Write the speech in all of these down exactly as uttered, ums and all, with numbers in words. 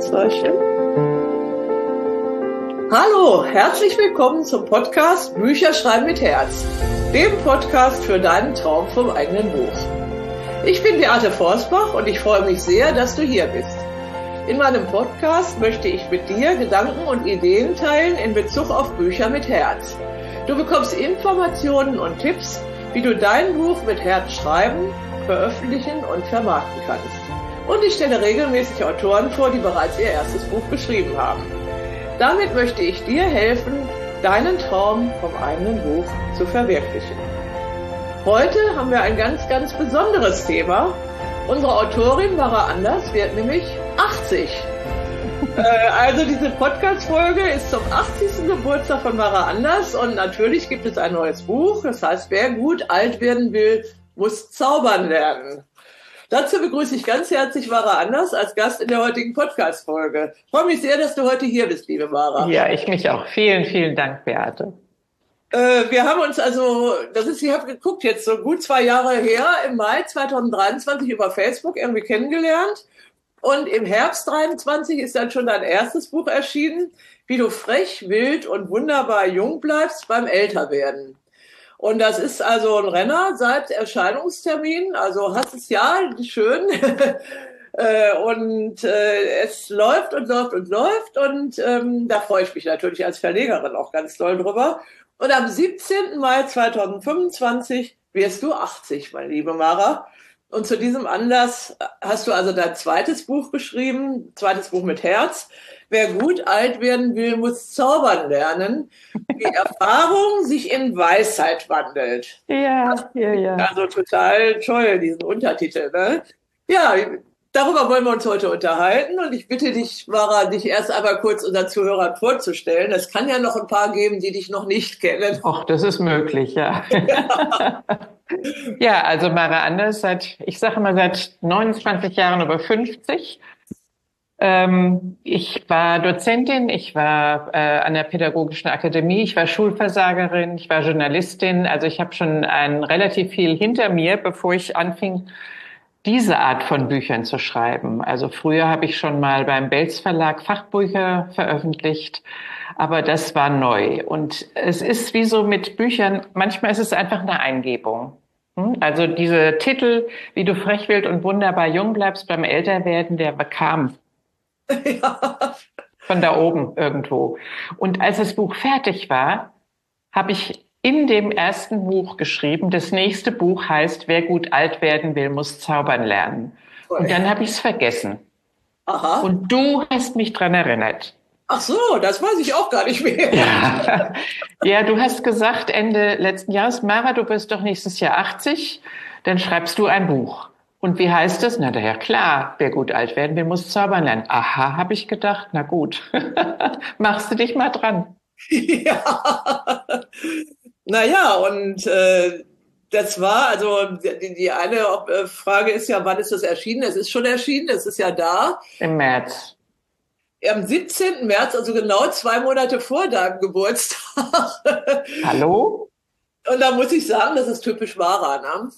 Aufzeichnen. Hallo, herzlich willkommen zum Podcast Bücher schreiben mit Herz, dem Podcast für deinen Traum vom eigenen Buch. Ich bin Beate Forsbach und ich freue mich sehr, dass du hier bist. In meinem Podcast möchte ich mit dir Gedanken und Ideen teilen in Bezug auf Bücher mit Herz. Du bekommst Informationen und Tipps, wie du dein Buch mit Herz schreiben, veröffentlichen und vermarkten kannst. Und ich stelle regelmäßig Autoren vor, die bereits ihr erstes Buch geschrieben haben. Damit möchte ich dir helfen, deinen Traum vom eigenen Buch zu verwirklichen. Heute haben wir ein ganz, ganz besonderes Thema. Unsere Autorin Mara Anders wird nämlich achtzig. äh, also diese Podcast-Folge ist zum achtzigsten Geburtstag von Mara Anders und natürlich gibt es ein neues Buch. Das heißt, wer gut alt werden will, muss zaubern lernen. Dazu begrüße ich ganz herzlich Mara Anders als Gast in der heutigen Podcast-Folge. Ich freue mich sehr, dass du heute hier bist, liebe Mara. Ja, ich mich auch. Vielen, vielen Dank, Beate. Äh, wir haben uns also, das ist, ich habe geguckt, jetzt so gut zwei Jahre her, im Mai zweitausenddreiundzwanzig über Facebook irgendwie kennengelernt. Und im Herbst dreiundzwanzig ist dann schon dein erstes Buch erschienen, wie du frech, wild und wunderbar jung bleibst beim Älterwerden. Und das ist also ein Renner seit Erscheinungstermin, also hast es ja schön. Und äh, es läuft und läuft und läuft und ähm, da freue ich mich natürlich als Verlegerin auch ganz doll drüber. Und am siebzehnten Mai zweitausendfünfundzwanzig wirst du achtzig, meine liebe Mara. Und zu diesem Anlass hast du also dein zweites Buch geschrieben, zweites Buch mit Herz. Wer gut alt werden will, muss zaubern lernen, wie Erfahrung sich in Weisheit wandelt. Ja, ja, ja. Also total toll, diesen Untertitel, ne? Ja, darüber wollen wir uns heute unterhalten und ich bitte dich, Mara, dich erst einmal kurz unseren Zuhörern vorzustellen. Es kann ja noch ein paar geben, die dich noch nicht kennen. Ach, das ist möglich, ja. Ja, ja, also Mara Anders, seit, ich sage mal, seit neunundzwanzig Jahren über fünfzig. Ähm, ich war Dozentin, ich war äh, an der Pädagogischen Akademie, ich war Schulversagerin, ich war Journalistin. Also ich habe schon ein relativ viel hinter mir, bevor ich anfing, diese Art von Büchern zu schreiben. Also früher habe ich schon mal beim Belz Verlag Fachbücher veröffentlicht, aber das war neu. Und es ist wie so mit Büchern, manchmal ist es einfach eine Eingebung. Also diese Titel, wie du frech, wild und wunderbar jung bleibst beim Älterwerden, der kam ja. Von da oben irgendwo. Und als das Buch fertig war, habe ich in dem ersten Buch geschrieben, das nächste Buch heißt, wer gut alt werden will, muss zaubern lernen. Und dann habe ich es vergessen. Aha. Und du hast mich dran erinnert. Ach so, das weiß ich auch gar nicht mehr. Ja, ja, du hast gesagt Ende letzten Jahres, Mara, du bist doch nächstes Jahr achtzig, dann schreibst du ein Buch. Und wie heißt es? Na, ja klar, wer gut alt werden will, muss zaubern lernen. Aha, habe ich gedacht, na gut, machst du dich mal dran. Ja, naja, und äh, das war, also die, die eine Frage ist ja, wann ist das erschienen? Es ist schon erschienen, es ist ja da. Im März. Am siebzehnten März, also genau zwei Monate vor deinem Geburtstag. Hallo? Und da muss ich sagen, das ist typisch Mara, ne?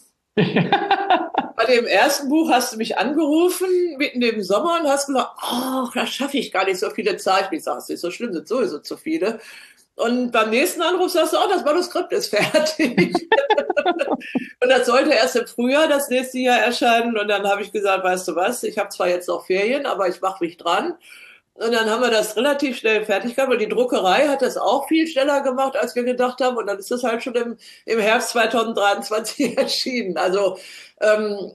Bei dem ersten Buch hast du mich angerufen, mitten im Sommer, und hast gesagt, oh, da schaffe ich gar nicht so viele Zeichen. Ich sage, es ist nicht so schlimm, sind sowieso zu viele. Und beim nächsten Anruf sagst du, oh, das Manuskript ist fertig. Und das sollte erst im Frühjahr das nächste Jahr erscheinen. Und dann habe ich gesagt, weißt du was, ich habe zwar jetzt noch Ferien, aber ich mache mich dran. Und dann haben wir das relativ schnell fertig gehabt. Und die Druckerei hat das auch viel schneller gemacht, als wir gedacht haben. Und dann ist das halt schon im, im Herbst zweitausenddreiundzwanzig erschienen. Also ähm,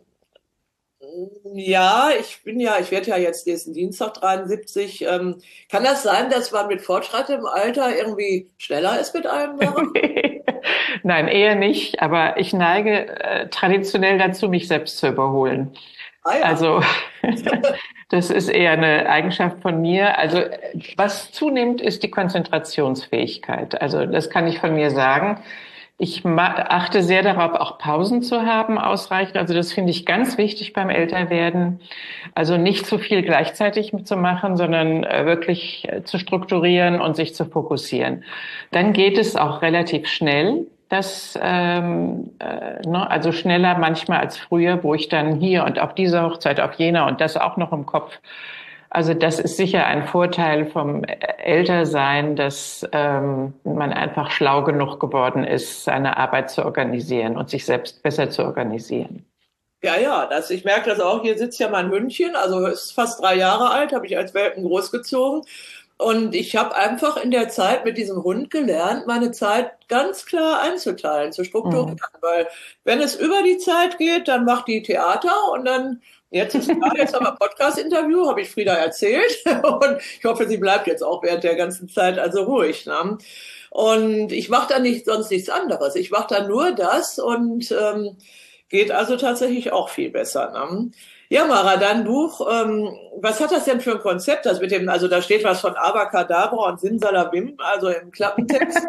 ja, ich bin ja, ich werde ja jetzt nächsten Dienstag dreiundsiebzig. Ähm, kann das sein, dass man mit fortschreitendem Alter irgendwie schneller ist mit einem? Nein, eher nicht. Aber ich neige äh, traditionell dazu, mich selbst zu überholen. Ah, ja. Also das ist eher eine Eigenschaft von mir. Also was zunimmt, ist die Konzentrationsfähigkeit. Also das kann ich von mir sagen. Ich achte sehr darauf, auch Pausen zu haben, ausreichend. Also das finde ich ganz wichtig beim Älterwerden. Also nicht zu viel gleichzeitig mitzumachen, sondern wirklich zu strukturieren und sich zu fokussieren. Dann geht es auch relativ schnell. Das, ähm, äh, ne, also schneller manchmal als früher, wo ich dann hier und auf dieser Hochzeit, auf jener und das auch noch im Kopf Also das ist sicher ein Vorteil vom Ältersein, dass ähm, man einfach schlau genug geworden ist, seine Arbeit zu organisieren und sich selbst besser zu organisieren. Ja, ja, das, ich merke das auch. Hier sitzt ja mein Hündchen, also ist fast drei Jahre alt, habe ich als Welpen großgezogen. Und ich habe einfach in der Zeit mit diesem Hund gelernt, meine Zeit ganz klar einzuteilen, zu strukturieren. Mhm. Weil wenn es über die Zeit geht, dann macht die Theater und dann, jetzt ist klar, jetzt haben wir ein Podcast-Interview, habe ich Frieda erzählt. Und ich hoffe, sie bleibt jetzt auch während der ganzen Zeit also ruhig. Ne? Und ich mache dann nicht sonst nichts anderes. Ich mache dann nur das und ähm, geht also tatsächlich auch viel besser. Ne? Ja, Mara, dein Buch, ähm, was hat das denn für ein Konzept? Das mit dem, also da steht was von Abracadabra und Simsalabim, also im Klappentext.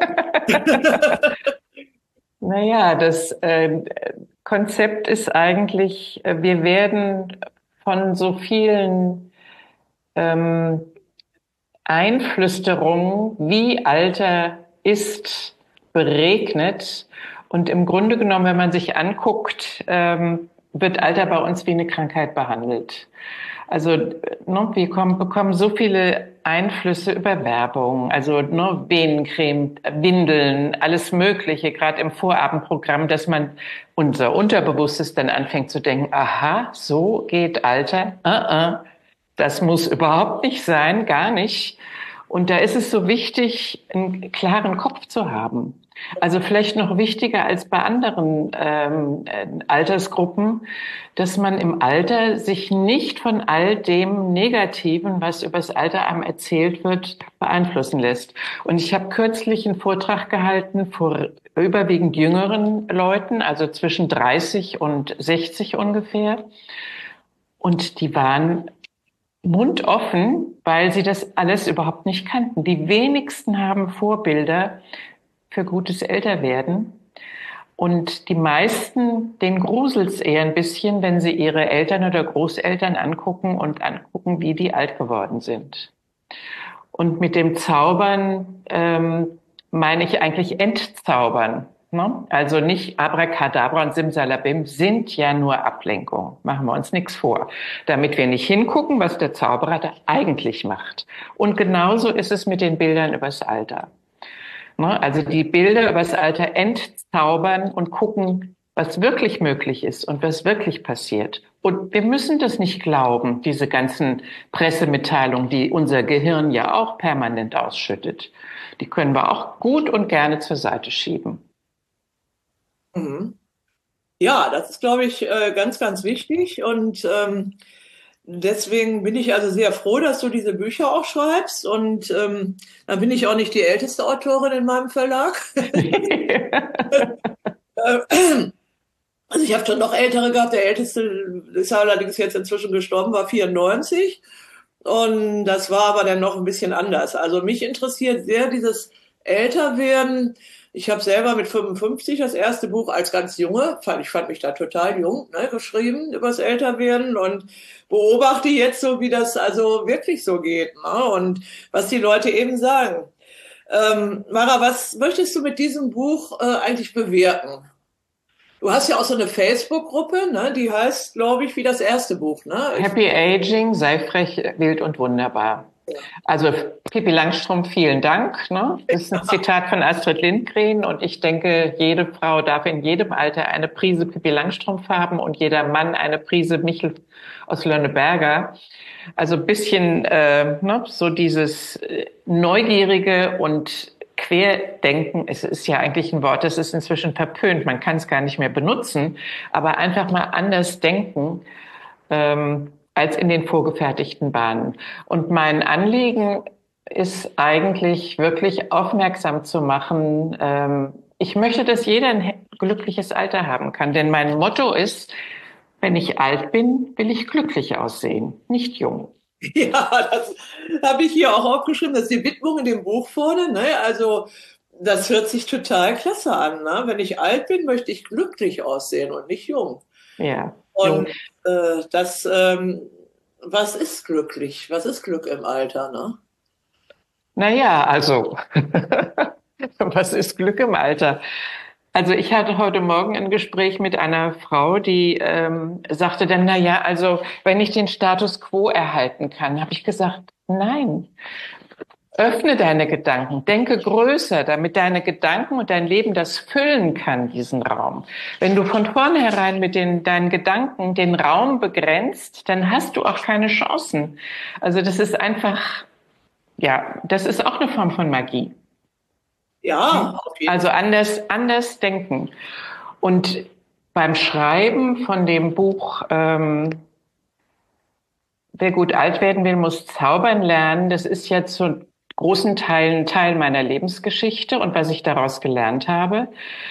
Naja, das äh, Konzept ist eigentlich, wir werden von so vielen ähm, Einflüsterungen, wie Alter ist, beregnet. Und im Grunde genommen, wenn man sich anguckt, ähm, wird Alter bei uns wie eine Krankheit behandelt. Also ne, wir kommen, bekommen so viele Einflüsse über Werbung, also ne, Venencreme, Windeln, alles Mögliche, gerade im Vorabendprogramm, dass man unser Unterbewusstes dann anfängt zu denken, aha, so geht Alter, uh -uh, das muss überhaupt nicht sein, gar nicht. Und da ist es so wichtig, einen klaren Kopf zu haben. Also vielleicht noch wichtiger als bei anderen ähm, Altersgruppen, dass man im Alter sich nicht von all dem Negativen, was übers Alter einem erzählt wird, beeinflussen lässt. Und ich habe kürzlich einen Vortrag gehalten vor überwiegend jüngeren Leuten, also zwischen dreißig und sechzig ungefähr. Und die waren mundoffen, weil sie das alles überhaupt nicht kannten. Die wenigsten haben Vorbilder für gutes Älterwerden. Und die meisten, denen gruselt's eher ein bisschen, wenn sie ihre Eltern oder Großeltern angucken und angucken, wie die alt geworden sind. Und mit dem Zaubern ähm, meine ich eigentlich Entzaubern. Ne? Also nicht Abracadabra und Simsalabim sind ja nur Ablenkung. Machen wir uns nichts vor. Damit wir nicht hingucken, was der Zauberer da eigentlich macht. Und genauso ist es mit den Bildern übers Alter. Also die Bilder über das Alter entzaubern und gucken, was wirklich möglich ist und was wirklich passiert. Und wir müssen das nicht glauben, diese ganzen Pressemitteilungen, die unser Gehirn ja auch permanent ausschüttet. Die können wir auch gut und gerne zur Seite schieben. Mhm. Ja, das ist, glaube ich, ganz, ganz wichtig. Und ähm, deswegen bin ich also sehr froh, dass du diese Bücher auch schreibst. Und ähm, dann bin ich auch nicht die älteste Autorin in meinem Verlag. Also ich habe schon noch ältere gehabt. Der älteste ist allerdings jetzt inzwischen gestorben, war vierundneunzig. Und das war aber dann noch ein bisschen anders. Also mich interessiert sehr dieses Älterwerden. Ich habe selber mit fünfundfünfzig das erste Buch als ganz Junge, ich fand mich da total jung, ne, geschrieben übers Älterwerden und beobachte jetzt so, wie das also wirklich so geht, ne, und was die Leute eben sagen. Ähm, Mara, was möchtest du mit diesem Buch äh, eigentlich bewirken? Du hast ja auch so eine Facebook-Gruppe, ne, die heißt, glaube ich, wie das erste Buch, ne? Happy Aging, sei frech, wild und wunderbar. Also Pippi Langstrumpf, vielen Dank. Ne? Das ist ein Zitat von Astrid Lindgren und ich denke, jede Frau darf in jedem Alter eine Prise Pippi Langstrumpf haben und jeder Mann eine Prise Michel aus Lönneberger. Also ein bisschen äh, ne, so dieses Neugierige und Querdenken. Es ist ja eigentlich ein Wort, das ist inzwischen verpönt. Man kann es gar nicht mehr benutzen, aber einfach mal anders denken. Ähm, als in den vorgefertigten Bahnen. Und mein Anliegen ist eigentlich wirklich aufmerksam zu machen. Ähm, ich möchte, dass jeder ein glückliches Alter haben kann, denn mein Motto ist, wenn ich alt bin, will ich glücklich aussehen, nicht jung. Ja, das habe ich hier auch aufgeschrieben, das ist die Widmung in dem Buch vorne, ne? Also das hört sich total klasse an, ne? Wenn ich alt bin, möchte ich glücklich aussehen und nicht jung. Ja. Und äh, das, ähm, was ist glücklich? Was ist Glück im Alter, ne? Naja, also, was ist Glück im Alter? Also ich hatte heute Morgen ein Gespräch mit einer Frau, die ähm, sagte dann, na ja, also wenn ich den Status quo erhalten kann, habe ich gesagt, nein. Öffne deine Gedanken, denke größer, damit deine Gedanken und dein Leben das füllen kann, diesen Raum. Wenn du von vornherein mit den, deinen Gedanken den Raum begrenzt, dann hast du auch keine Chancen. Also das ist einfach, ja, das ist auch eine Form von Magie. Ja, auf jeden Also Fall. anders, anders denken. Und beim Schreiben von dem Buch, ähm, Wer gut alt werden will, muss zaubern lernen. Das ist ja zu großen Teilen Teil meiner Lebensgeschichte und was ich daraus gelernt habe.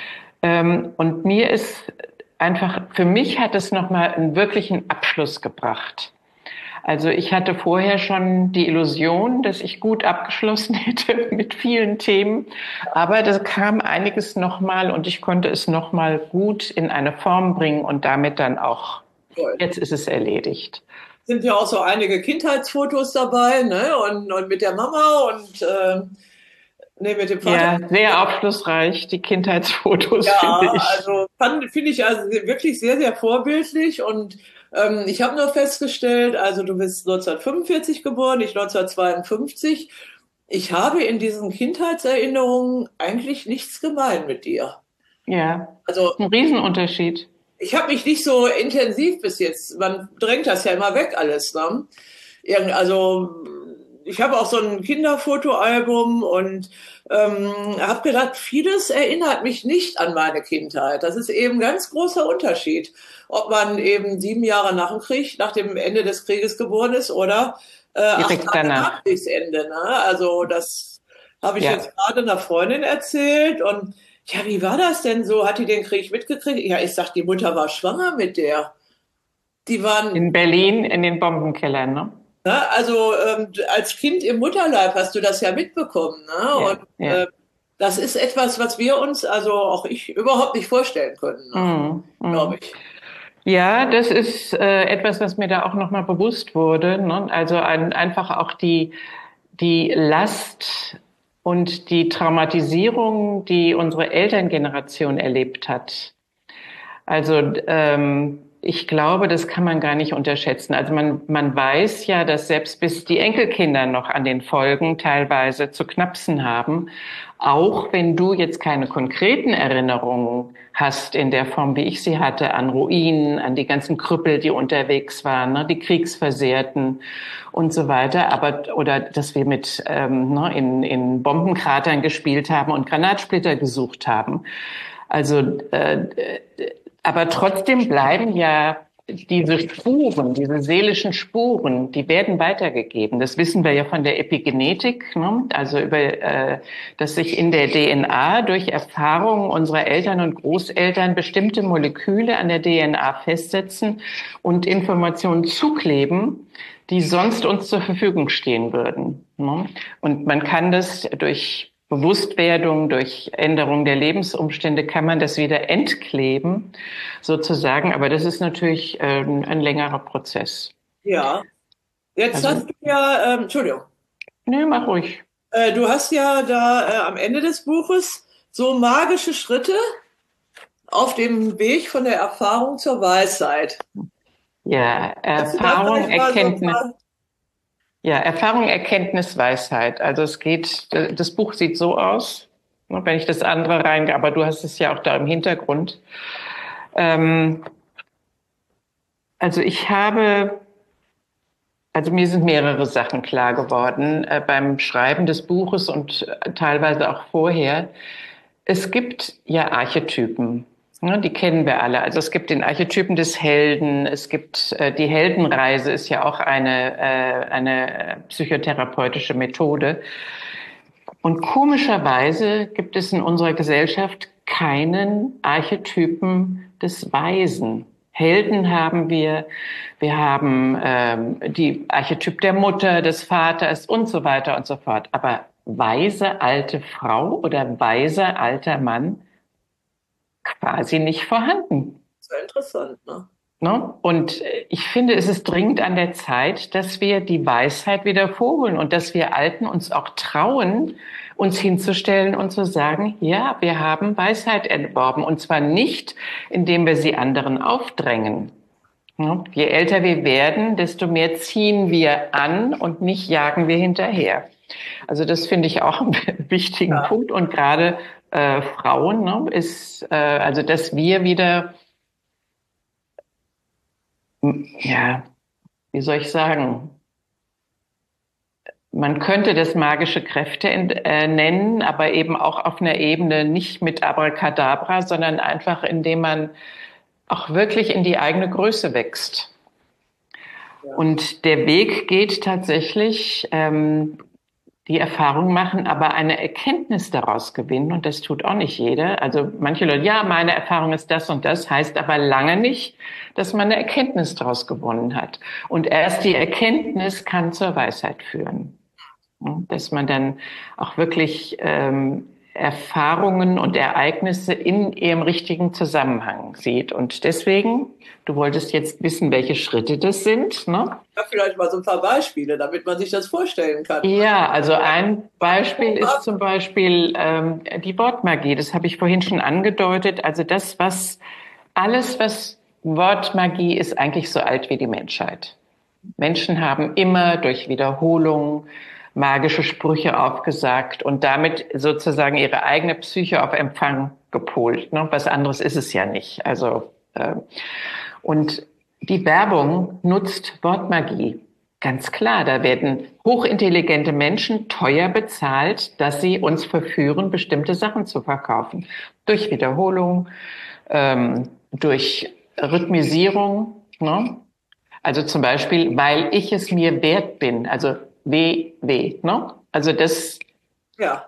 Ähm, und mir ist einfach, für mich hat es nochmal einen wirklichen Abschluss gebracht. Also ich hatte vorher schon die Illusion, dass ich gut abgeschlossen hätte mit vielen Themen, aber da kam einiges nochmal und ich konnte es nochmal gut in eine Form bringen und damit dann auch, Toll. jetzt ist es erledigt. Sind ja auch so einige Kindheitsfotos dabei, ne? Und, und mit der Mama und äh, nee, mit dem Vater. Ja, sehr aufschlussreich, die Kindheitsfotos, finde Ja, ich. also fand- finde ich also wirklich sehr, sehr vorbildlich. Und ähm, ich habe nur festgestellt, also du bist neunzehnhundertfünfundvierzig geboren, ich neunzehnhundertzweiundfünfzig. Ich habe in diesen Kindheitserinnerungen eigentlich nichts gemein mit dir. Ja, Also ein Riesenunterschied. ich habe mich nicht so intensiv bis jetzt, man drängt das ja immer weg alles, ne? Irgend, also ich habe auch so ein Kinderfotoalbum und ähm, habe gedacht, vieles erinnert mich nicht an meine Kindheit. Das ist eben ein ganz großer Unterschied, ob man eben sieben Jahre nach dem Krieg, nach dem Ende des Krieges geboren ist oder äh, acht Direkt Tage danach. nach Kriegsende. Ne? Also das habe ich Ja. jetzt gerade einer Freundin erzählt und ja, wie war das denn so? Hat die den Krieg mitgekriegt? Ja, ich sag, die Mutter war schwanger mit der. Die waren, In Berlin in den Bombenkellern, ne? ne, also ähm, als Kind im Mutterleib hast du das ja mitbekommen, ne? Ja, Und ja. äh, das ist etwas, was wir uns, also auch ich, überhaupt nicht vorstellen können, ne? Mm, Glaube mm. ich. Ja, das ist äh, etwas, was mir da auch nochmal bewusst wurde, ne? Also ein, einfach auch die, die Last und die Traumatisierung, die unsere Elterngeneration erlebt hat. Also ähm, ich glaube, das kann man gar nicht unterschätzen. Also man, man weiß ja, dass selbst bis die Enkelkinder noch an den Folgen teilweise zu knapsen haben, auch wenn du jetzt keine konkreten Erinnerungen hast in der Form, wie ich sie hatte, an Ruinen, an die ganzen Krüppel, die unterwegs waren, ne, die Kriegsversehrten und so weiter. Aber oder dass wir mit ähm, ne, in, in Bombenkratern gespielt haben und Granatsplitter gesucht haben. Also äh, aber trotzdem bleiben ja diese Spuren, diese seelischen Spuren, die werden weitergegeben. Das wissen wir ja von der Epigenetik, ne? Also über, äh, dass sich in der D N A durch Erfahrungen unserer Eltern und Großeltern bestimmte Moleküle an der D N A festsetzen und Informationen zukleben, die sonst uns zur Verfügung stehen würden, ne? Und man kann das durch Bewusstwerdung, durch Änderung der Lebensumstände kann man das wieder entkleben, sozusagen. Aber das ist natürlich äh, ein längerer Prozess. Ja. Jetzt Also, hast du ja, ähm, Entschuldigung, nee, mach ruhig. äh, du hast ja da äh, am Ende des Buches so magische Schritte auf dem Weg von der Erfahrung zur Weisheit. Ja, Kannst du da Erfahrung, vielleicht mal so ein Erkenntnis. paar, Ja, Erfahrung, Erkenntnis, Weisheit. Also es geht, das Buch sieht so aus, wenn ich das andere rein, aber du hast es ja auch da im Hintergrund. Ähm, also ich habe Also mir sind mehrere Sachen klar geworden äh, beim Schreiben des Buches und äh, teilweise auch vorher. Es gibt ja Archetypen, ne, die kennen wir alle. Also es gibt den Archetypen des Helden, es gibt äh, die Heldenreise ist ja auch eine, äh, eine psychotherapeutische Methode. Und komischerweise gibt es in unserer Gesellschaft keinen Archetypen des Weisen. Helden haben wir, wir haben ähm, die Archetyp der Mutter, des Vaters und so weiter und so fort. Aber weise alte Frau oder weiser alter Mann quasi nicht vorhanden. sehr interessant, ne? Ne? Und ich finde, es ist dringend an der Zeit, dass wir die Weisheit wieder vorholen und dass wir Alten uns auch trauen, uns hinzustellen und zu sagen, ja, wir haben Weisheit erworben. Und zwar nicht, indem wir sie anderen aufdrängen. Ne? Je älter wir werden, desto mehr ziehen wir an und nicht jagen wir hinterher. Also das finde ich auch einen wichtigen ja. Punkt. Und gerade äh, Frauen, ne, ist, äh, also dass wir wieder ja, wie soll ich sagen? Man könnte das magische Kräfte äh, nennen, aber eben auch auf einer Ebene nicht mit Abracadabra, sondern einfach, indem man auch wirklich in die eigene Größe wächst. Ja. Und der Weg geht tatsächlich, ähm, die Erfahrung machen, aber eine Erkenntnis daraus gewinnen. Und das tut auch nicht jeder. Also manche Leute, ja, meine Erfahrung ist das und das, heißt aber lange nicht, dass man eine Erkenntnis daraus gewonnen hat. Und erst die Erkenntnis kann zur Weisheit führen. Dass man dann auch wirklich ähm, Erfahrungen und Ereignisse in ihrem richtigen Zusammenhang sieht. Und deswegen, du wolltest jetzt wissen, welche Schritte das sind, ne? Ja, vielleicht mal so ein paar Beispiele, damit man sich das vorstellen kann. Ja, also ein Beispiel ist zum Beispiel ähm, die Wortmagie. Das habe ich vorhin schon angedeutet. Also das, was alles, was Wortmagie ist, eigentlich so alt wie die Menschheit. Menschen haben immer durch Wiederholung magische Sprüche aufgesagt und damit sozusagen ihre eigene Psyche auf Empfang gepolt. Ne? Was anderes ist es ja nicht. Also äh, und die Werbung nutzt Wortmagie. Ganz klar, da werden hochintelligente Menschen teuer bezahlt, dass sie uns verführen, bestimmte Sachen zu verkaufen. Durch Wiederholung, ähm, durch Rhythmisierung. Ne? Also zum Beispiel, weil ich es mir wert bin. Also W W, ne? Also das, ja.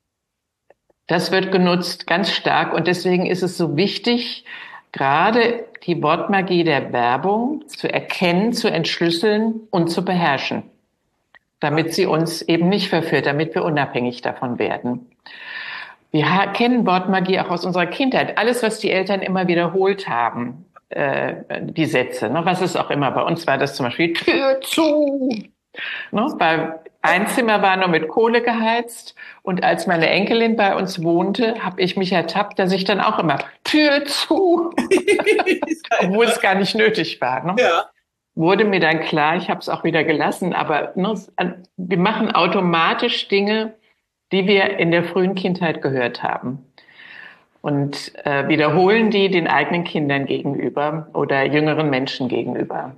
das wird genutzt ganz stark und deswegen ist es so wichtig, gerade die Wortmagie der Werbung zu erkennen, zu entschlüsseln und zu beherrschen, damit sie uns eben nicht verführt, damit wir unabhängig davon werden. Wir kennen Wortmagie auch aus unserer Kindheit. Alles, was die Eltern immer wiederholt haben, äh, die Sätze, ne? Was es auch immer. Bei uns war das zum Beispiel Tür zu. Ne, weil ein Zimmer war nur mit Kohle geheizt und als meine Enkelin bei uns wohnte, habe ich mich ertappt, dass ich dann auch immer Tür zu, obwohl es gar nicht nötig war. Ne? Ja. Wurde mir dann klar, ich habe es auch wieder gelassen, aber ne, wir machen automatisch Dinge, die wir in der frühen Kindheit gehört haben und äh, wiederholen die den eigenen Kindern gegenüber oder jüngeren Menschen gegenüber.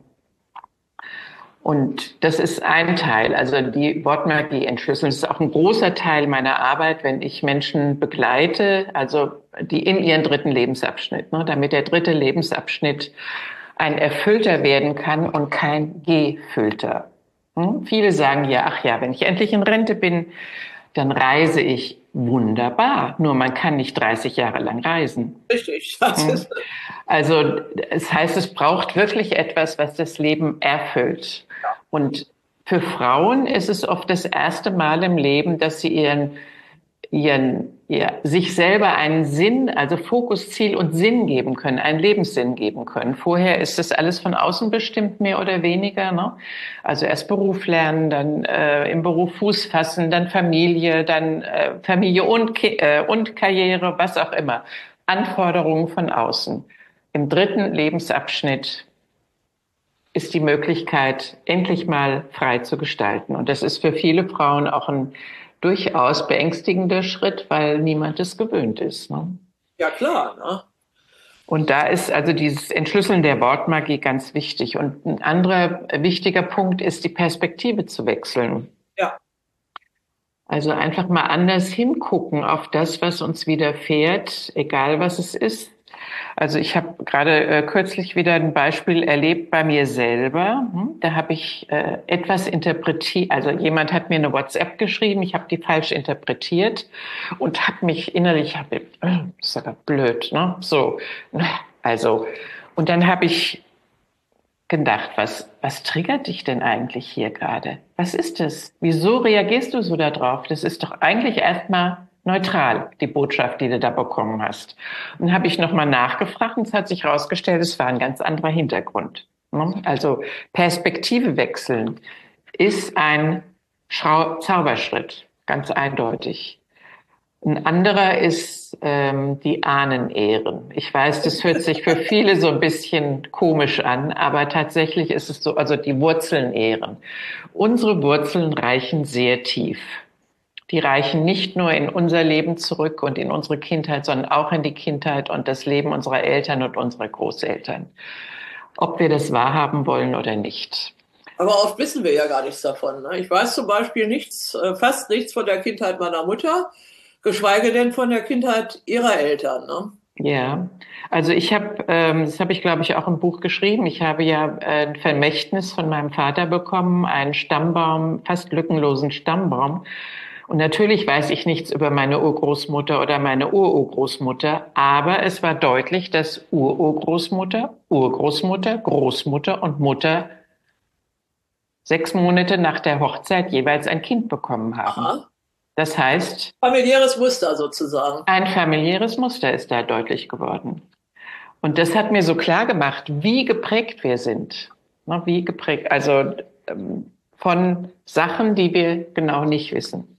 Und das ist ein Teil, also die Wortmagie entschlüsseln. Das ist auch ein großer Teil meiner Arbeit, wenn ich Menschen begleite, also die in ihren dritten Lebensabschnitt, ne, damit der dritte Lebensabschnitt ein erfüllter werden kann und kein gefüllter. Hm? Viele sagen ja, ach ja, wenn ich endlich in Rente bin, dann reise ich. Wunderbar, nur man kann nicht dreißig Jahre lang reisen. Richtig. Das hm? ist Also es heißt, es braucht wirklich etwas, was das Leben erfüllt. Ja. Und für Frauen ist es oft das erste Mal im Leben, dass sie ihren, ihren, ja, sich selber einen Sinn, also Fokus, Ziel und Sinn geben können, einen Lebenssinn geben können. Vorher ist das alles von außen bestimmt, mehr oder weniger. Ne? Also erst Beruf lernen, dann äh, im Beruf Fuß fassen, dann Familie, dann äh, Familie und, äh, und Karriere, was auch immer. Anforderungen von außen. Im dritten Lebensabschnitt ist die Möglichkeit, endlich mal frei zu gestalten. Und das ist für viele Frauen auch ein durchaus beängstigender Schritt, weil niemand es gewöhnt ist. Ne? Ja, klar. Ne? Und da ist also dieses Entschlüsseln der Wortmagie ganz wichtig. Und ein anderer wichtiger Punkt ist, die Perspektive zu wechseln. Ja. Also einfach mal anders hingucken auf das, was uns widerfährt, egal was es ist. Also ich habe gerade äh, kürzlich wieder ein Beispiel erlebt bei mir selber. Hm? Da habe ich äh, etwas interpretiert, also jemand hat mir eine WhatsApp geschrieben, ich habe die falsch interpretiert und habe mich innerlich, hab, äh, das ist aber blöd, ne? So, also und dann habe ich gedacht, was was triggert dich denn eigentlich hier gerade? Was ist das? Wieso reagierst du so darauf? Das ist doch eigentlich erstmal neutral, die Botschaft, die du da bekommen hast. Und habe ich nochmal nachgefragt und es hat sich herausgestellt, es war ein ganz anderer Hintergrund. Also Perspektive wechseln ist ein Schau- Zauberschritt, ganz eindeutig. Ein anderer ist ähm, die Ahnen ehren. Ich weiß, das hört sich für viele so ein bisschen komisch an, aber tatsächlich ist es so, also die Wurzeln ehren. Unsere Wurzeln reichen sehr tief. Die reichen nicht nur in unser Leben zurück und in unsere Kindheit, sondern auch in die Kindheit und das Leben unserer Eltern und unserer Großeltern. Ob wir das wahrhaben wollen oder nicht. Aber oft wissen wir ja gar nichts davon. Ne? Ich weiß zum Beispiel nichts, äh, fast nichts von der Kindheit meiner Mutter, geschweige denn von der Kindheit ihrer Eltern. Ne? Ja, also ich habe, ähm, das habe ich glaube ich auch im Buch geschrieben. Ich habe ja äh, ein Vermächtnis von meinem Vater bekommen, einen Stammbaum, fast lückenlosen Stammbaum. Und natürlich weiß ich nichts über meine Urgroßmutter oder meine Ururgroßmutter, aber es war deutlich, dass Ururgroßmutter, Urgroßmutter, Großmutter und Mutter sechs Monate nach der Hochzeit jeweils ein Kind bekommen haben. Aha. Das heißt, familiäres Muster sozusagen. Ein familiäres Muster ist da deutlich geworden. Und das hat mir so klar gemacht, wie geprägt wir sind. Wie geprägt, also von Sachen, die wir genau nicht wissen.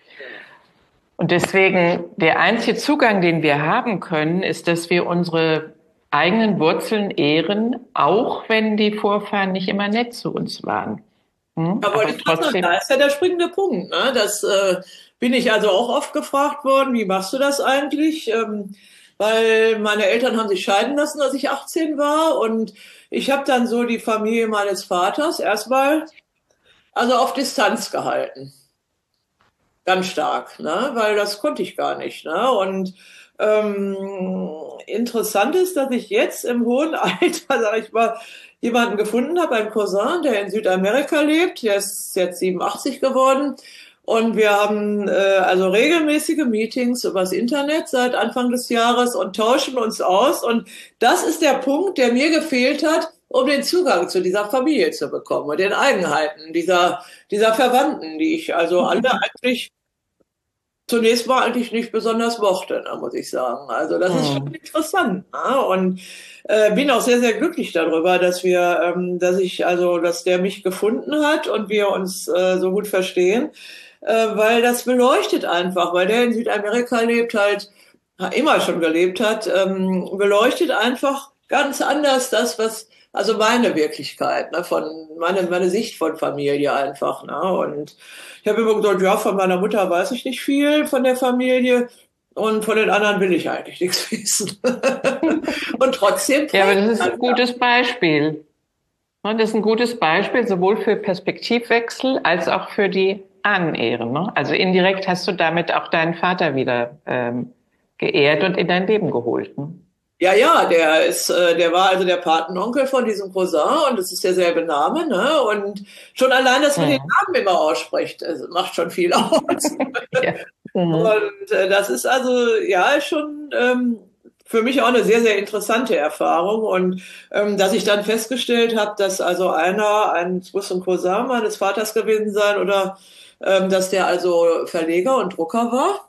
Und deswegen, der einzige Zugang, den wir haben können, ist, dass wir unsere eigenen Wurzeln ehren, auch wenn die Vorfahren nicht immer nett zu uns waren. Hm? Aber, Aber trotzdem, da ist ja der springende Punkt. Ne? Das äh, bin ich also auch oft gefragt worden, wie machst du das eigentlich? Ähm, weil meine Eltern haben sich scheiden lassen, als ich achtzehn war. Und ich habe dann so die Familie meines Vaters erstmal also auf Distanz gehalten. Ganz stark, ne? Weil das konnte ich gar nicht. Ne? Und ähm, interessant ist, dass ich jetzt im hohen Alter, sag ich mal, jemanden gefunden habe, einen Cousin, der in Südamerika lebt. Der ist jetzt siebenundachtzig geworden. Und wir haben äh, also regelmäßige Meetings übers Internet seit Anfang des Jahres und tauschen uns aus. Und das ist der Punkt, der mir gefehlt hat, um den Zugang zu dieser Familie zu bekommen und den Eigenheiten dieser, dieser Verwandten, die ich also alle eigentlich zunächst mal eigentlich nicht besonders mochte, ne, muss ich sagen. Also das ist schon interessant. Ne? Und äh, bin auch sehr, sehr glücklich darüber, dass wir, ähm, dass ich, also, dass der mich gefunden hat und wir uns äh, so gut verstehen, äh, weil das beleuchtet einfach, weil der in Südamerika lebt, halt immer schon gelebt hat, ähm, beleuchtet einfach ganz anders das, was also meine Wirklichkeit, ne, von meine meine Sicht von Familie einfach, ne, und ich habe immer gesagt, ja, von meiner Mutter weiß ich nicht viel, von der Familie, und von den anderen will ich eigentlich nichts wissen. Und trotzdem. Ja, aber das ist ein gutes Beispiel. Das ist ein gutes Beispiel, sowohl für Perspektivwechsel als auch für die Ahnenehren. Ne? Also indirekt hast du damit auch deinen Vater wieder ähm, geehrt und in dein Leben geholt. Ne? Ja, ja, der ist, äh, der war also der Patenonkel von diesem Cousin und es ist derselbe Name, ne? Und schon allein, dass man ja. den Namen immer ausspricht, also macht schon viel aus. Ja. Mhm. Und äh, das ist also ja schon ähm, für mich auch eine sehr, sehr interessante Erfahrung. Und ähm, dass ich dann festgestellt habe, dass also einer, ein, es muss ein Cousin meines Vaters gewesen sein, oder ähm, dass der also Verleger und Drucker war.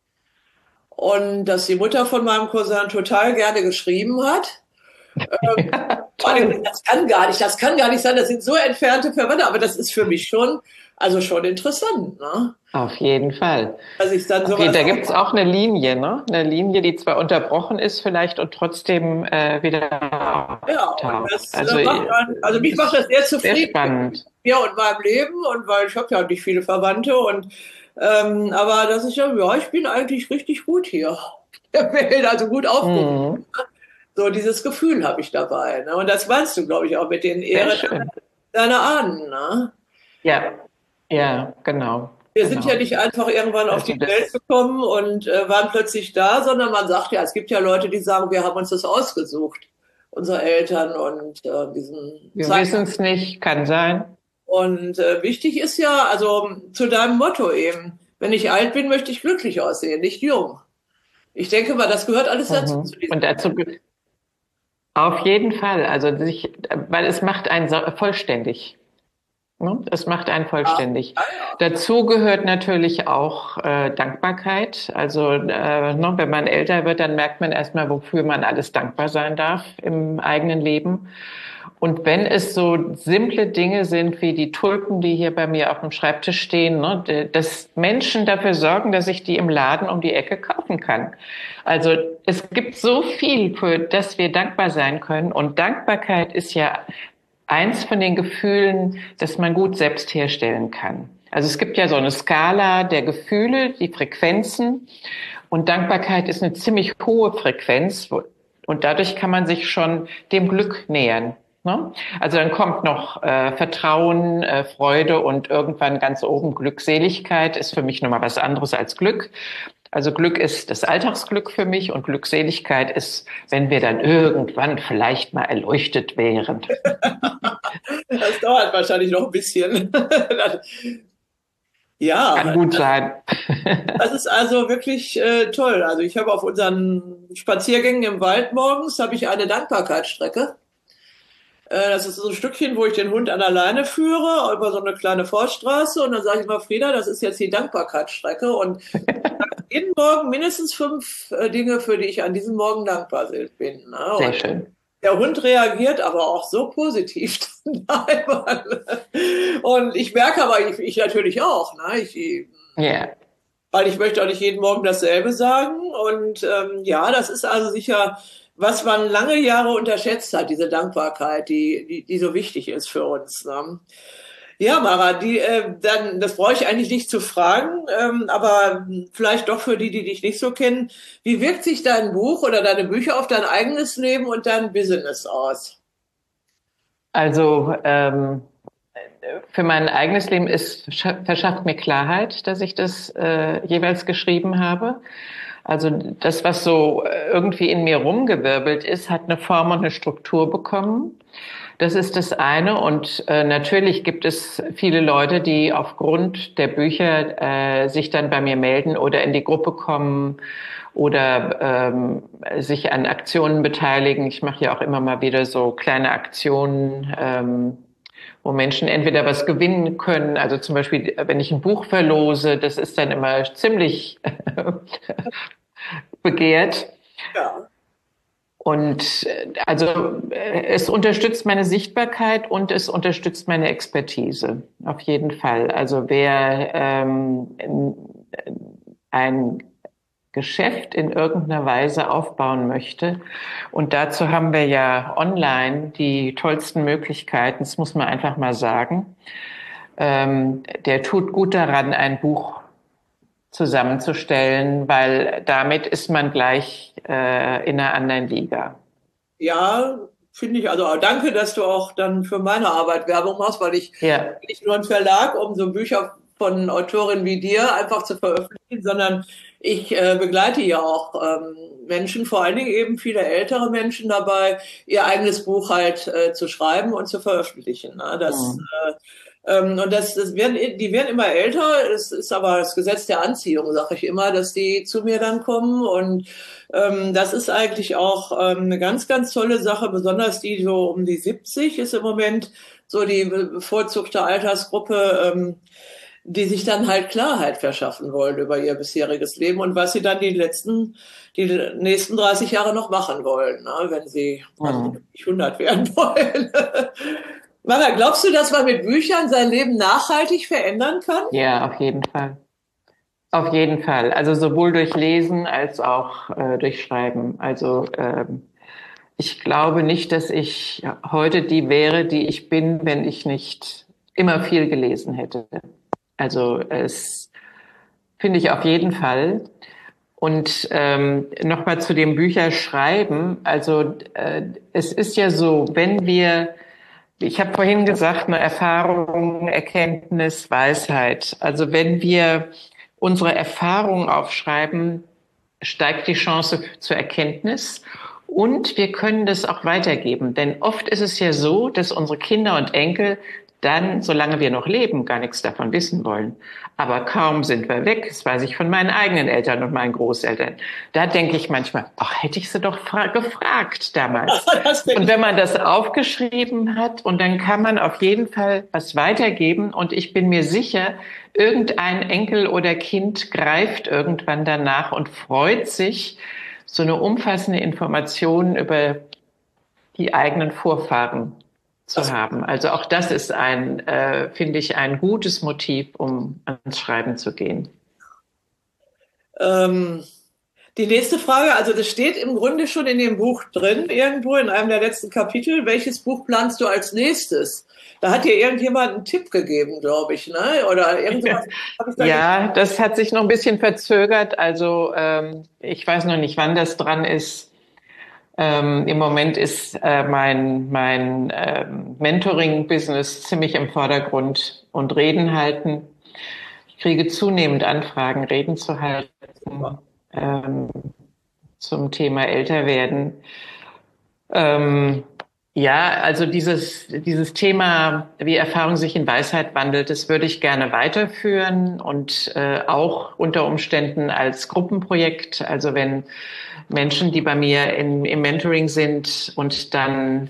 Und dass die Mutter von meinem Cousin total gerne geschrieben hat. Ähm, das kann gar nicht, das kann gar nicht sein, das sind so entfernte Verwandte, aber das ist für mich schon, also schon interessant, ne? Auf jeden Fall. Also ich dann okay, da gibt's auch eine Linie, ne? Eine Linie, die zwar unterbrochen ist vielleicht und trotzdem äh, wieder ja, und das, also, macht dann, also mich macht das sehr zufrieden. Sehr spannend. Ja, und meinem Leben, und weil ich habe ja nicht viele Verwandte, und ähm, aber dass ich ja, ja, ich bin eigentlich richtig gut hier. Also gut aufgehoben. Mhm. So dieses Gefühl habe ich dabei. Ne? Und das meinst du, glaube ich, auch mit den Ehren deiner Ahnen. Ne? Ja, ja, genau. Wir genau. sind ja nicht einfach irgendwann auf also die Welt gekommen und äh, waren plötzlich da, sondern man sagt ja, es gibt ja Leute, die sagen, wir haben uns das ausgesucht, unsere Eltern, und äh, diesen. Wir wissen es nicht, kann sein. Und äh, wichtig ist ja, also zu deinem Motto eben, wenn ich alt bin, möchte ich glücklich aussehen, nicht jung. Ich denke mal, das gehört alles dazu. Mhm. Zu und dazu auf jeden Fall, also sich, weil es macht einen vollständig. Ne? Das macht einen Ja, vollständig. ja, ja. Dazu gehört natürlich auch äh, Dankbarkeit. Also äh, ne, wenn man älter wird, dann merkt man erstmal, wofür man alles dankbar sein darf im eigenen Leben. Und wenn es so simple Dinge sind wie die Tulpen, die hier bei mir auf dem Schreibtisch stehen, ne, dass Menschen dafür sorgen, dass ich die im Laden um die Ecke kaufen kann. Also es gibt so viel, für das wir dankbar sein können. Und Dankbarkeit ist ja eins von den Gefühlen, das man gut selbst herstellen kann. Also es gibt ja so eine Skala der Gefühle, die Frequenzen. Und Dankbarkeit ist eine ziemlich hohe Frequenz. Und dadurch kann man sich schon dem Glück nähern. Ne? Also dann kommt noch äh, Vertrauen, äh, Freude und irgendwann ganz oben Glückseligkeit. Ist für mich nochmal was anderes als Glück. Also Glück ist das Alltagsglück für mich und Glückseligkeit ist, wenn wir dann irgendwann vielleicht mal erleuchtet wären. Das dauert wahrscheinlich noch ein bisschen. Ja, Kann gut sein. das ist also wirklich äh, toll. Also ich habe auf unseren Spaziergängen im Wald morgens habe ich eine Dankbarkeitsstrecke. Äh, das ist so ein Stückchen, wo ich den Hund an der Leine führe, über so eine kleine Forststraße. Und dann sage ich immer, Frieda, das ist jetzt die Dankbarkeitsstrecke. Und jeden Morgen mindestens fünf äh, Dinge, für die ich an diesem Morgen dankbar bin. Ne? Sehr Und schön. der Hund reagiert aber auch so positiv. Und ich merke aber, ich, ich natürlich auch, ne? Ich, Yeah. weil ich möchte auch nicht jeden Morgen dasselbe sagen. Und ähm, ja, das ist also sicher, was man lange Jahre unterschätzt hat, diese Dankbarkeit, die, die, die so wichtig ist für uns. Ne? Ja, Mara, die, äh, dann, das brauche ich eigentlich nicht zu fragen, ähm, aber vielleicht doch für die, die dich nicht so kennen. Wie wirkt sich dein Buch oder deine Bücher auf dein eigenes Leben und dein Business aus? Also ähm, für mein eigenes Leben ist verschafft mir Klarheit, dass ich das äh, jeweils geschrieben habe. Also das, was so irgendwie in mir rumgewirbelt ist, hat eine Form und eine Struktur bekommen. Das ist das eine. Und äh, natürlich gibt es viele Leute, die aufgrund der Bücher äh, sich dann bei mir melden oder in die Gruppe kommen oder ähm, sich an Aktionen beteiligen. Ich mache ja auch immer mal wieder so kleine Aktionen, ähm, wo Menschen entweder was gewinnen können. Also zum Beispiel, wenn ich ein Buch verlose, das ist dann immer ziemlich begehrt. Ja. Und also es unterstützt meine Sichtbarkeit und es unterstützt meine Expertise, auf jeden Fall. Also wer ähm, ein Geschäft in irgendeiner Weise aufbauen möchte, und dazu haben wir ja online die tollsten Möglichkeiten, das muss man einfach mal sagen, ähm, der tut gut daran, ein Buch zusammenzustellen, weil damit ist man gleich äh, in einer anderen Liga. Ja, finde ich. Also danke, dass du auch dann für meine Arbeit Werbung machst, weil ich Ja. nicht nur ein Verlag, um so Bücher von Autorinnen wie dir einfach zu veröffentlichen, sondern ich äh, begleite ja auch ähm, Menschen, vor allen Dingen eben viele ältere Menschen dabei, ihr eigenes Buch halt äh, zu schreiben und zu veröffentlichen. Ne? Das Mhm. äh, ähm, und das, das werden, die werden immer älter. Es ist aber das Gesetz der Anziehung, sage ich immer, dass die zu mir dann kommen. Und ähm, das ist eigentlich auch ähm, eine ganz, ganz tolle Sache. Besonders die so um die siebzig ist im Moment so die bevorzugte Altersgruppe, ähm, die sich dann halt Klarheit verschaffen wollen über ihr bisheriges Leben und was sie dann die letzten, die nächsten dreißig Jahre noch machen wollen, ne, wenn sie also Mhm. nicht hundert werden wollen. Mara, glaubst du, dass man mit Büchern sein Leben nachhaltig verändern kann? Ja, auf jeden Fall. Auf jeden Fall. Also sowohl durch Lesen als auch äh, durch Schreiben. Also ähm, ich glaube nicht, dass ich heute die wäre, die ich bin, wenn ich nicht immer viel gelesen hätte. Also es finde ich auf jeden Fall. Und ähm, nochmal zu dem Bücherschreiben. Also äh, es ist ja so, wenn wir, ich habe vorhin gesagt, eine Erfahrung, Erkenntnis, Weisheit. Also wenn wir unsere Erfahrungen aufschreiben, steigt die Chance zur Erkenntnis. Und wir können das auch weitergeben. Denn oft ist es ja so, dass unsere Kinder und Enkel dann, solange wir noch leben, gar nichts davon wissen wollen. Aber kaum sind wir weg, das weiß ich von meinen eigenen Eltern und meinen Großeltern. Da denke ich manchmal, ach, hätte ich sie doch gefragt damals. Und wenn man das aufgeschrieben hat, und dann kann man auf jeden Fall was weitergeben. Und ich bin mir sicher, irgendein Enkel oder Kind greift irgendwann danach und freut sich, so eine umfassende Information über die eigenen Vorfahren zu also, haben. Also auch das ist ein, äh, finde ich, ein gutes Motiv, um ans Schreiben zu gehen. Ähm, die nächste Frage, also das steht im Grunde schon in dem Buch drin, irgendwo in einem der letzten Kapitel. Welches Buch planst du als nächstes? Da hat dir irgendjemand einen Tipp gegeben, glaube ich, ne? Oder irgendwas? Da ja, das hat sich noch ein bisschen verzögert. Also ähm, ich weiß noch nicht, wann das dran ist. Ähm, Im Moment ist äh, mein, mein ähm, Mentoring-Business ziemlich im Vordergrund und Reden halten. Ich kriege zunehmend Anfragen, Reden zu halten ähm, zum Thema Älterwerden. Ähm, ja, also dieses, dieses Thema, wie Erfahrung sich in Weisheit wandelt, das würde ich gerne weiterführen und äh, auch unter Umständen als Gruppenprojekt. Also wenn Menschen, die bei mir in, im Mentoring sind und dann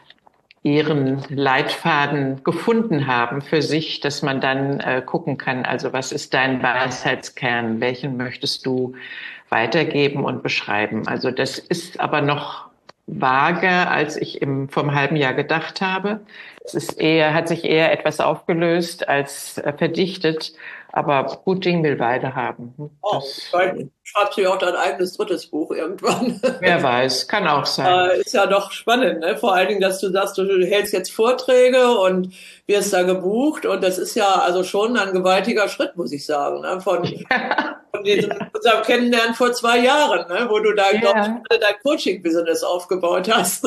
ihren Leitfaden gefunden haben für sich, dass man dann äh, gucken kann, also was ist dein Weisheitskern, welchen möchtest du weitergeben und beschreiben. Also das ist aber noch vage, als ich im, vom halben Jahr gedacht habe. Es ist eher, hat sich eher etwas aufgelöst als äh, verdichtet. Aber gut Ding will Weide haben. Oh, schreibst du ja auch dein eigenes drittes Buch irgendwann. Wer weiß, kann auch sein. Äh, ist ja doch spannend, ne? Vor allen Dingen, dass du sagst, du hältst jetzt Vorträge und wirst da gebucht. Und das ist ja also schon ein gewaltiger Schritt, muss ich sagen, ne? Von, ja. von diesem ja. unserem Kennenlernen vor zwei Jahren, ne? Wo du da, ja. glaube ich, dein Coaching-Business aufgebaut hast.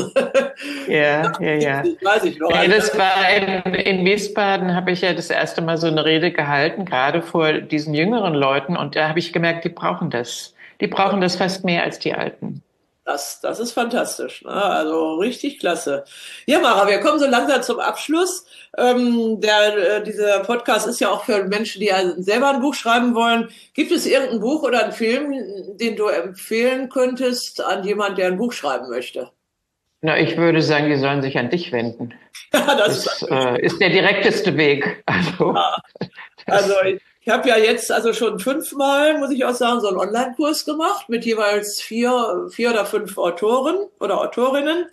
Ja, ja, ja. Weiß ich noch. Ja, das war in, in Wiesbaden, habe ich ja das erste Mal so eine Rede gehalten, gerade vor diesen jüngeren Leuten. Und da habe ich gemerkt, die brauchen das. Die brauchen das fast mehr als die Alten. Das, das ist fantastisch, ne? Also richtig klasse. Ja, Mara, wir kommen so langsam zum Abschluss. Ähm, der, äh, dieser Podcast ist ja auch für Menschen, die also selber ein Buch schreiben wollen. Gibt es irgendein Buch oder einen Film, den du empfehlen könntest an jemanden, der ein Buch schreiben möchte? Na, ich würde sagen, die sollen sich an dich wenden. Ja, das, das ist, äh, ist der direkteste Weg. Also, ja. also ich, ich habe ja jetzt also schon fünfmal, muss ich auch sagen, so einen Online-Kurs gemacht mit jeweils vier, vier oder fünf Autoren oder Autorinnen.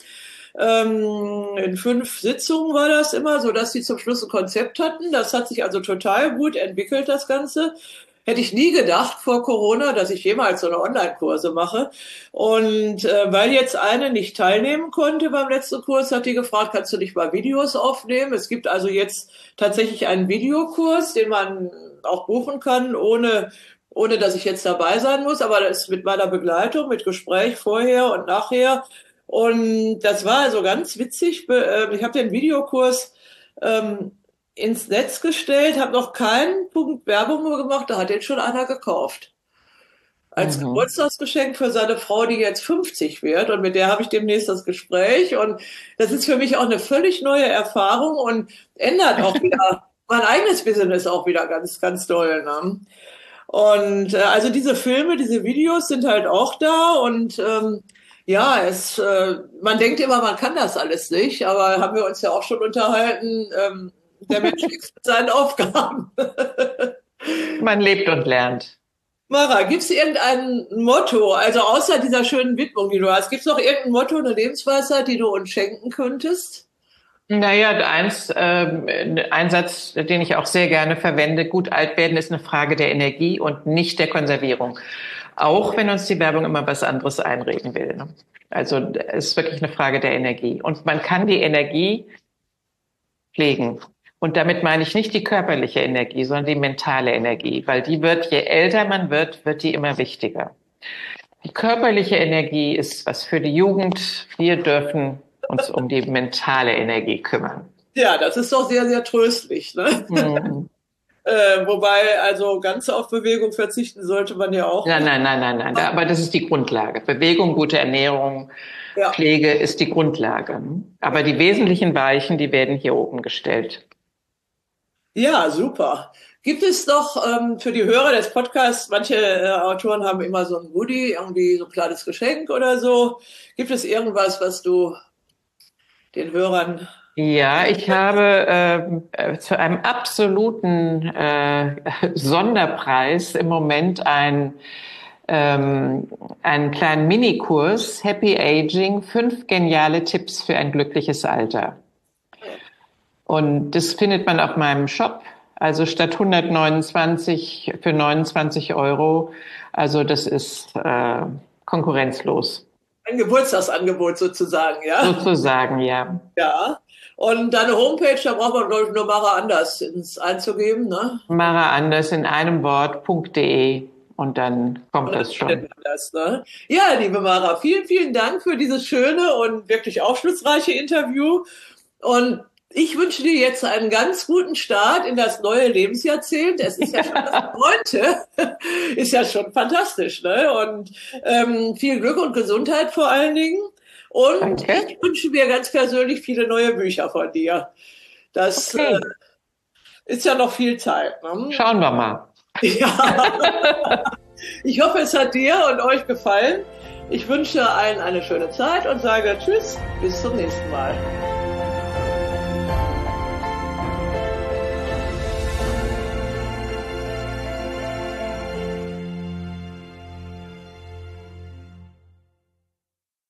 Ähm, in fünf Sitzungen war das immer, so dass sie zum Schluss ein Konzept hatten. Das hat sich also total gut entwickelt, das Ganze. Hätte ich nie gedacht vor Corona, dass ich jemals so eine Online-Kurse mache. Und äh, weil jetzt eine nicht teilnehmen konnte beim letzten Kurs, hat die gefragt, kannst du nicht mal Videos aufnehmen? Es gibt also jetzt tatsächlich einen Videokurs, den man auch buchen kann, ohne ohne dass ich jetzt dabei sein muss. Aber das ist mit meiner Begleitung, mit Gespräch vorher und nachher. Und das war also ganz witzig. Ich habe den Videokurs ähm, ins Netz gestellt, habe noch keinen Punkt Werbung nur gemacht, da hat den schon einer gekauft. Als mhm. Geburtstagsgeschenk für seine Frau, die jetzt fünfzig wird, und mit der habe ich demnächst das Gespräch, und das ist für mich auch eine völlig neue Erfahrung und ändert auch wieder mein eigenes Business auch wieder ganz, ganz doll, ne? Und äh, also diese Filme, diese Videos sind halt auch da, und ähm, ja, es, äh, man denkt immer, man kann das alles nicht, aber haben wir uns ja auch schon unterhalten, ähm, der Mensch wächst mit seinen Aufgaben. Man lebt und lernt. Mara, gibt es irgendein Motto, also außer dieser schönen Widmung, die du hast, gibt es noch irgendein Motto, eine Lebensweisheit, die du uns schenken könntest? Naja, eins, äh, ein Satz, den ich auch sehr gerne verwende: Gut alt werden ist eine Frage der Energie und nicht der Konservierung. Auch wenn uns die Werbung immer was anderes einreden will, ne? Also es ist wirklich eine Frage der Energie. Und man kann die Energie pflegen. Und damit meine ich nicht die körperliche Energie, sondern die mentale Energie, weil die wird, je älter man wird, wird die immer wichtiger. Die körperliche Energie ist was für die Jugend. Wir dürfen uns um die mentale Energie kümmern. Ja, das ist doch sehr, sehr tröstlich, ne? Mhm. äh, wobei, also ganz auf Bewegung verzichten sollte man ja auch. Nein, nein, nein, nein, nein. Aber das ist die Grundlage. Bewegung, gute Ernährung, ja. Pflege ist die Grundlage. Aber die wesentlichen Weichen, die werden hier oben gestellt. Ja, super. Gibt es doch ähm, für die Hörer des Podcasts, manche äh, Autoren haben immer so ein Goodie, irgendwie so ein kleines Geschenk oder so. Gibt es irgendwas, was du den Hörern... Ja, ich habe ähm, äh, zu einem absoluten äh, Sonderpreis im Moment ein, ähm, einen kleinen Minikurs, Happy Aging, fünf geniale Tipps für ein glückliches Alter. Und das findet man auf meinem Shop, also statt hundertneunundzwanzig für neunundzwanzig Euro. Also das ist äh, konkurrenzlos. Ein Geburtstagsangebot sozusagen, ja? Sozusagen, ja. Ja. Und deine Homepage, da braucht man, glaube ich, nur Mara Anders ins einzugeben, ne? Mara Anders in einem Wort, .de und dann kommt das schon. Das, ne? Ja, liebe Mara, vielen, vielen Dank für dieses schöne und wirklich aufschlussreiche Interview. Und ich wünsche dir jetzt einen ganz guten Start in das neue Lebensjahrzehnt. Es ist ja schon das neunte, ist ja schon fantastisch, ne? Und ähm, viel Glück und Gesundheit vor allen Dingen. Und Danke. Ich wünsche mir ganz persönlich viele neue Bücher von dir. Das Okay. äh, ist ja noch viel Zeit. Ne? Schauen wir mal. Ja. Ich hoffe, es hat dir und euch gefallen. Ich wünsche allen eine schöne Zeit und sage Tschüss, bis zum nächsten Mal.